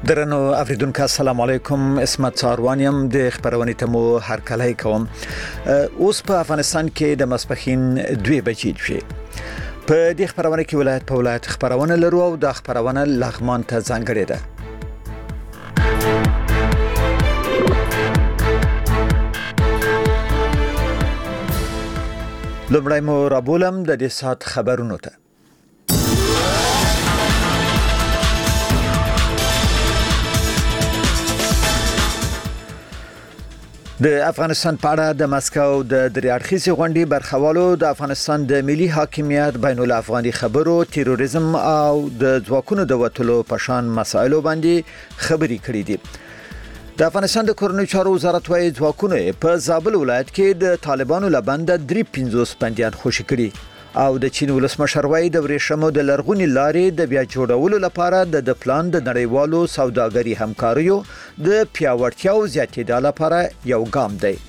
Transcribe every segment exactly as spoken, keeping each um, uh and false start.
درنو اوریدونکو السلام علیکم اسمت څاروانیم د خبرونې ته مو هر کله کوم اوس په افغانستان کې د مسپخین دوه بجې شي په دې خبرونه کې ولایت په ولایت خبرونه لرو او د خبرونه لغمان ته ځانګړې ده لومړی مو رابولم د دې سات خبرونو ته د افغانستان په اړه د مسکو د دریاړخیزي غونډې برخوالو د افغانستان د ملي حاکمیت بین الافغاني خبرو تروریزم او د ځواکونو د وټلو په شان مسایلو باندې خبري کړې دي د افغانستان د کورنیو چارو وزارت وايي ځواکونه په زابل ولایت کې د طالبانو لبند درې پنځوس بنديان خوشي کړي او د چین ولسمشر وايي د ورېښمو د لرغونی لارې د بیا جوړولو لپاره د پلان د نړیوالو سوداګري همکاریو د پیاوړتیا او زیاتېدو لپاره یو ګام دی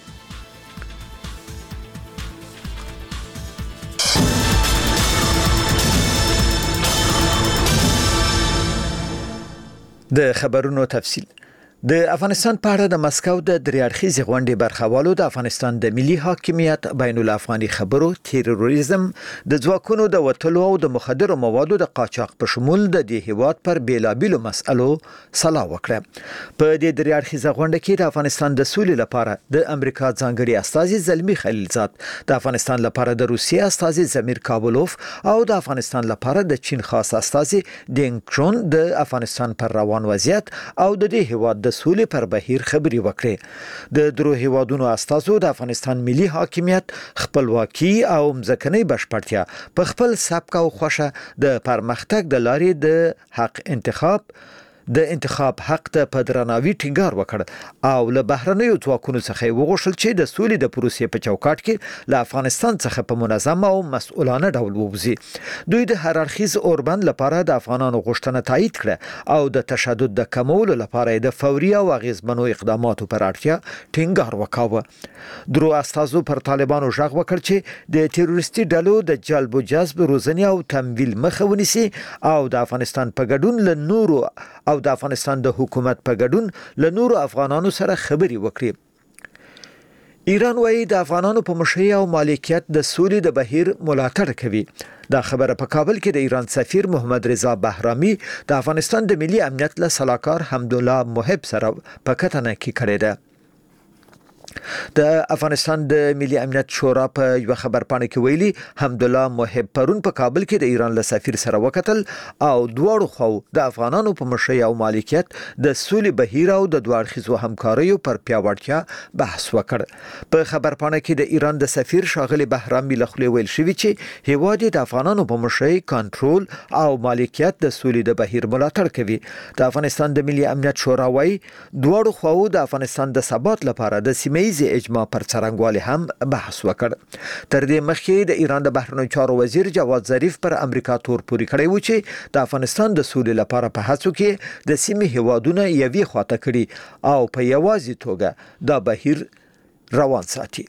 د خبرونو تفصیل د افغانستان په اړه د مسکو د دریاړخیزي غونډې برخوالو د افغانستان د ملي حاکمیت بین الافغاني خبرو تروریزم د ځواکونو د وټلو او د مخدرو موادو د قاچاق په شمول د دې هیواد پر بیلابیلو مسالو صلاح وکړه په دې دریاړخیزه غونډه کې د افغانستان د سولې لپاره د امریکا ځانګړي استازي زلمی خلیلزاد د افغانستان لپاره د روسیې استازي زمیر کابلوف او د افغانستان لپاره د چین خاص استازي دینګ چون د افغانستان پر روان وضعیت او د دې هیواد د سولې پر بهیر خبري وکړي د درو هیوادونو استازو د افغانستان ملي حاکمیت خپلواکي او مځکنۍ بشپړتیا په خپل سبک او خوشه د پرمختګ د لارې د حق انتخاب د انتخاب حق ته په درناوي ټینګار وکړ او له بهرنیو ځواکونو څخه وغوښتل چې د سولې د پروسې په چوکاټ کې له افغانستان څخه په منظم او مسؤلانه ډول ووځي دوی د هر اړخیز اوربند لپاره د افغانانو غوښتنه تایید کړه او د تشدد د کمولو لپاره د فوري او اغیزمنو اقداماتو پر اړتیا ټینګار وکاوه درو استازو پر طالبانو ژغ وکړ چې د تروریستي ډلو د جلب او جذب روزنه او تمویل مخه ونیسي او د افغانستان په ګډون له نورو او د افغانستان د حکومت په ګډون له نورو افغانانو سره خبري وکړي ایران وايي د افغانانو په مشرۍ او مالکیت د سولې د بهیر ملاتړ کوي دا خبره په کابل کې د ایران سفیر محمد رضا بهرامي د افغانستان د ملي امنیت له سلاکار حمدالله محب سره په کتنه کې کړې ده د افغانستان د ملي امنیت شورا په یو خبر پاڼه کې ویلي حمدالله محب پرون په کابل کې د ایران له سفیر سره وکتل او دواړو خو د افغانانو په مشرۍ او مالکیت د سولې بهیر او د دوړخیزو همکاریو پر پیاوړتیا بحث وکړ په خبر پاڼه کې د ایران د سفیر شاغلي بهرامي لخوا ویل شوی چې هیواد د افغانانو په مشرۍ کنټرول او مالکیت د سولې د بهیر ملاتړ کوي د افغانستان د ملي امنیت شورا وايي دواړو خو د افغانستان د ثبات لپاره د سیمه ایزي اجماع پر څرنګوالي هم بحث وکړ تر دې مخکې د ایران د بهرنیو چارو وزیر جواد ظریف پر امریکا تور پوري کړی و چې د افغانستان د سولې لپاره په هڅو کې د سیمې هیوادونو یوې خواته کړي او په یوازې توګه دا بهیر روان ساتي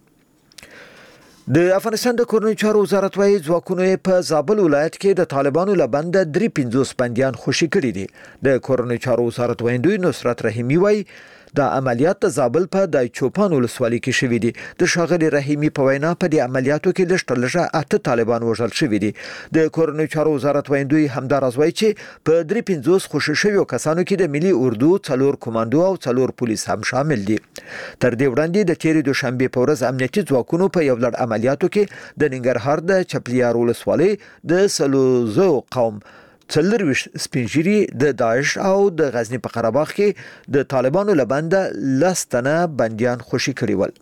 د افغانستان د کورنیو چارو وزارت وايي ځواکونه په زابل ولایت کې د طالبانو لبند درې پنځوس بنديان خوشي کړي دي د کورنیو چارو وزارت ویندوی نصرت رحیمی وايي دا عملیات د زابل په د چوپان ولسوالۍ کې شوې دي د شاغلي رحیمی په وینا په دې عملیاتو کې لږ لږه اته طالبان وژل شوي دي د کورنیو چارو وزارت ویندوی همدارز وايي چې په درې پنځوس خوشي شویو کسانو کې د ملي اردو څلور کمانډو او څلور پولیس هم شامل دي تر دې وړاندې د تیرې دوشنبه په ورځ امنیتي ځواکونو په یو لړ عملیاتو کې د ننګرهار د چپلیار ولسوالۍ د سلوزو قوم څلرويش سپینجيري د داعش او د غزنی په قره باغ کې د طالبانو لبند لستنه بنديان خوشي کړي ول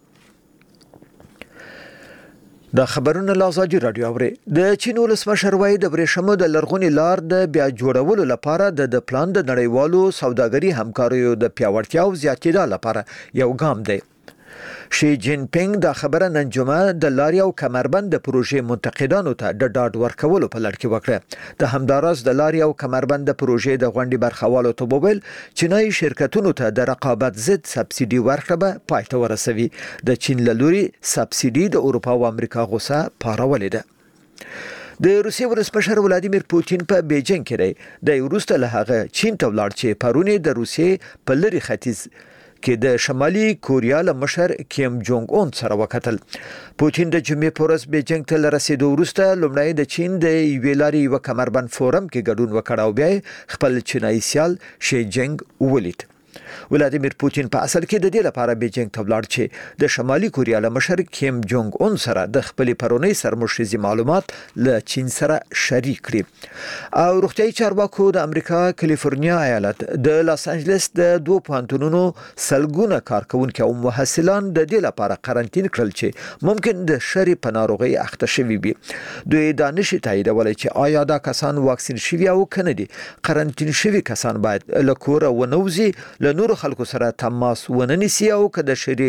د خبرونو لازاجي رادیو اوري د چین ولسمشر وايي د ورېښمو د لرغونی لار د بیا جوړولو لپاره د پلان د نړیوالو سوداګري همکاریو د پیاوړتیا او زیاتېدو لپاره یو ګام دی شي جین پینګ دا خبره نن جمعه د لاري او کمربند د پروژې منتقدانو ته د ډاډ ورکولو په لړ کې وکړه د همدارس د لاري او کمربند د پروژې د غونډې برخوالو ته وویل چینایي شرکتونو ته د رقابت ضد سبسيډي ورکړه پای ته ورسوي د چین له لوري سبسيډي د اروپا او امریکا غوسه پارولې ده د روسیې ولسمشر ولادیمیر پوتین په بیجینګ کې دی د وروسته له هغه چین ته ولاړ چې پرونی د روسیې په لری ختیځ کې د شمالي کوریا له مشر کیم جونګ اون سره وکتل. پوتین د جمعې په ورځ بیجینګ ته له رسیدو وروسته لومړی د چین د یوې لارې یوه کمربند فورم کې ګډون وکړ او بیا خپل چینایي سیال شي جینګ ولید. ولادیمیر پوتین په اصل کې د دې لپاره بیجینګ ته ولاړ چې د شمالي کوریا له مشر کیم جونګ اون سره د خپل پرونی سرمشريزي معلومات له چین سره شریک کړي. او روغتیايي چارواکو د امریکا کالیفورنیا ایالت د لاس انجلس د دوه پوهنتونونو سلګونه کارکونکو او محصلان د دې لپاره قرنټین کړل چې ممکن د شری په ناروغي اخته شوي وي. دوی دا نشي تاییدولای چې آیا دا کسان واکسین شوي او کنه دي. قرنټین شوي کسان باید له کوره ونوځي، له نورو خلکو سره تماس ونه نیسي او که د شری